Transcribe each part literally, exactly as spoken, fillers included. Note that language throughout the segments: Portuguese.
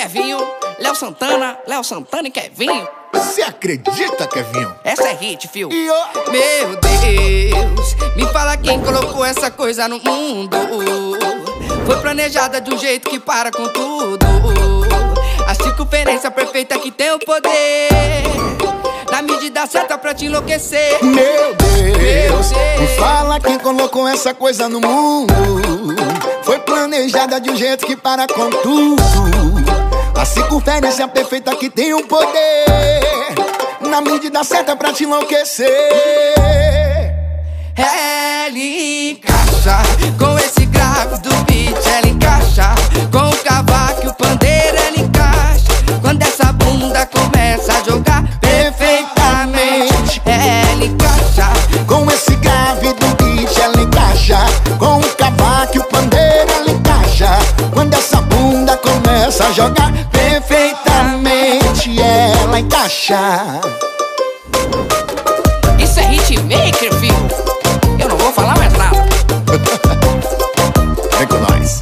Kevinho, Léo Santana, Léo Santana e Kevinho. Você acredita, Kevinho? Essa é hit, fio. E ó, Meu Deus, me fala quem colocou essa coisa no mundo. Foi planejada de um jeito que para com tudo. A circunferência perfeita que tem o poder, na medida certa pra te enlouquecer. meu Deus, Meu Deus. me fala quem colocou essa coisa no mundo. Foi planejada de um jeito que para com tudo. A circunferência perfeita que tem o poder, na medida certa pra te enlouquecer. Ela encaixa com esse grave do beat, ela encaixa com o cavaco e o pandeiro, ela encaixa quando essa bunda começa a jogar perfeitamente. Ela encaixa Com esse grave do beat ela encaixa, com o cavaco e o pandeiro ela encaixa quando essa bunda começa a jogar perfeitamente. Ela encaixa. Isso é hitmaker, filho. Eu não vou falar mais nada. Vem com nós.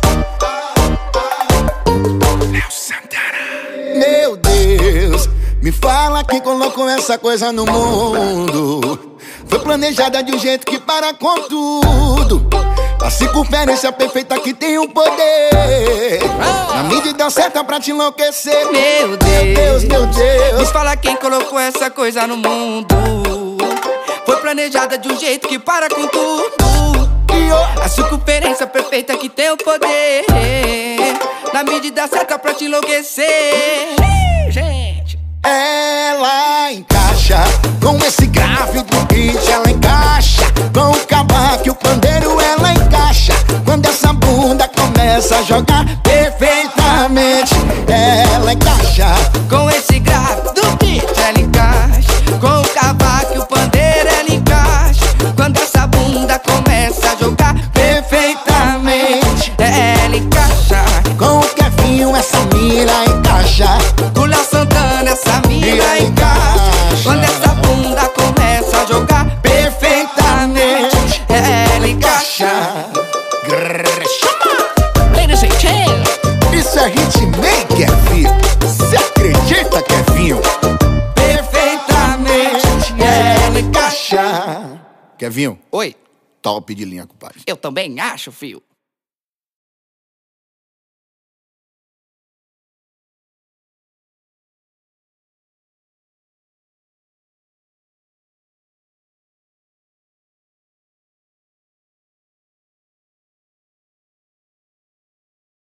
Léo Santana. Meu Deus, me fala quem colocou essa coisa no mundo. Foi planejada de um jeito que para com tudo. A circunferência perfeita que tem o poder, na medida certa pra te enlouquecer. Meu Deus, meu Deus. me fala quem colocou essa coisa no mundo. Foi planejada de um jeito que para com tudo. E ó, A circunferência perfeita que tem o poder, na medida certa pra te enlouquecer. Gente, ela encaixa com esse grave do beat, ela encaixa com o cavaco e o pandeiro, ela encaixa quando essa bunda começa a jogar perfeitamente. Ela encaixa com esse grave do beat, ela encaixa com o cavaco e o pandeiro, ela encaixa quando essa bunda começa a jogar perfeitamente. Ela encaixa com o Kevinho, essa mira encaixa. com o Léo Santana, essa mira encaixa quando essa bunda começa a jogar perfeitamente. Ela encaixa. Grrr, chama. Ladies and gentlemen, Isso é hitmaker, filho. Você acredita, Kevinho? perfeitamente. Ela encaixa. Kevinho, Oi, top de linha, compadre. eu também acho, fio.